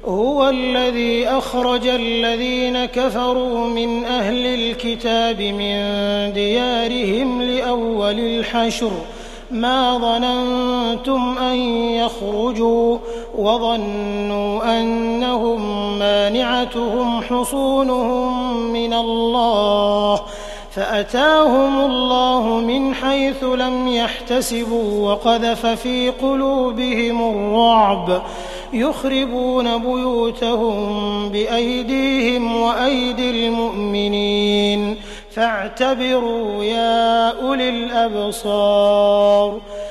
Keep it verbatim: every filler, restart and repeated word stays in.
هُوَ الَّذِي أَخْرَجَ الَّذِينَ كَفَرُوا مِنْ أَهْلِ الْكِتَابِ مِنْ دِيَارِهِمْ لِأَوَّلِ الْحَشْرِ مَا ظَنَنتُمْ أَنْ يَخْرُجُوا وَظَنُّوا أَنَّهُمْ مَانِعَتُهُمْ حُصُونُهُم مِّنَ اللَّهِ فَأَتَاهُمُ اللَّهُ مِنْ حَيْثُ لَمْ يَحْتَسِبُوا وَقَذَفَ فِي قُلُوبِهِمُ الرُّعْبَ يُخْرِبُونَ بُيُوتَهُم بِأَيْدِيهِمْ وَأَيْدِي الْمُؤْمِنِينَ فَاعْتَبِرُوا يَا أُولِي الْأَبْصَارِ